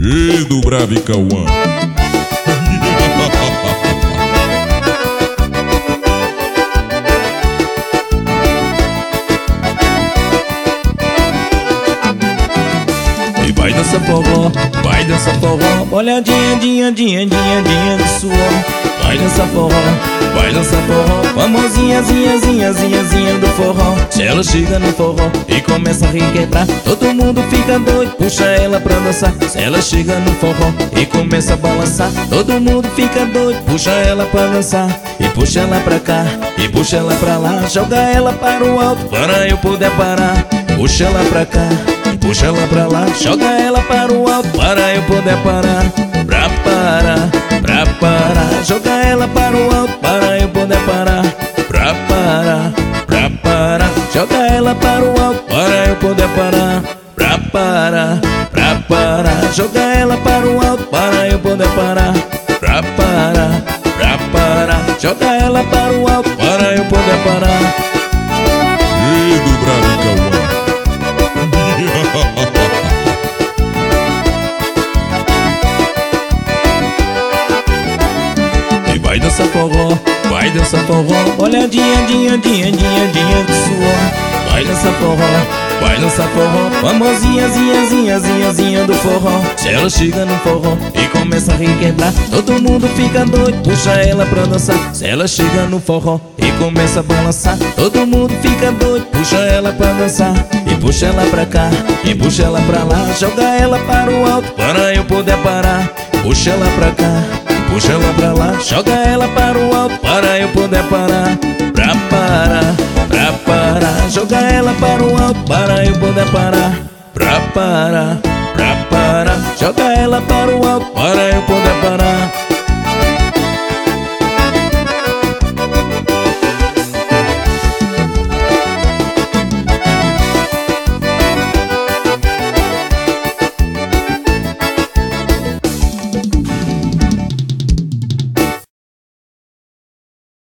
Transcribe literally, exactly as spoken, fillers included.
E do Brave Cauã. E vai dançar forró, vai dançar forró, olhadinha, dinha, dinha, dinha, dinha de suor. Vai dançar forró, vai dançar forró, famosinha, zinha, zinha, zinha, zinha do forró. Se ela chega no forró e começa a requebrar, todo mundo fica doido, puxa ela pra dançar. Se ela chega no forró e começa a balançar, todo mundo fica doido, puxa ela pra dançar. E puxa ela pra cá, e puxa ela pra lá, joga ela para o alto, para eu poder parar. Puxa ela pra cá, e puxa ela pra lá, joga ela para o alto, para eu poder parar. Pra parar, pra parar, joga ela para o alto, para eu poder parar. Pra parar, pra parar, joga ela para o alto, para eu poder parar. Pra parar, pra parar, joga ela para o alto, para eu poder parar. Pra parar, pra parar, joga ela para o alto, para eu poder parar. E do Brave Cauã. Vai dançar forró, vai dançar forró, olhadinha, dinha, dinha, dinha, dinha de suor. Vai dançar forró, vai dançar forró, famosinha, zinha, zinha, zinha, zinha do forró. Se ela chega no forró e começa a requebrar, todo mundo fica doido, puxa ela pra dançar. Se ela chega no forró e começa a balançar, todo mundo fica doido, puxa ela pra dançar. E puxa ela pra cá, e puxa ela pra lá, joga ela para o alto, para eu poder parar. Puxa ela pra cá, puxa ela pra lá, joga ela para o alto, para eu poder parar. Pra parar, pra parar, joga ela para o alto, para eu poder parar. Pra parar, pra parar, joga ela para o alto, para eu poder parar.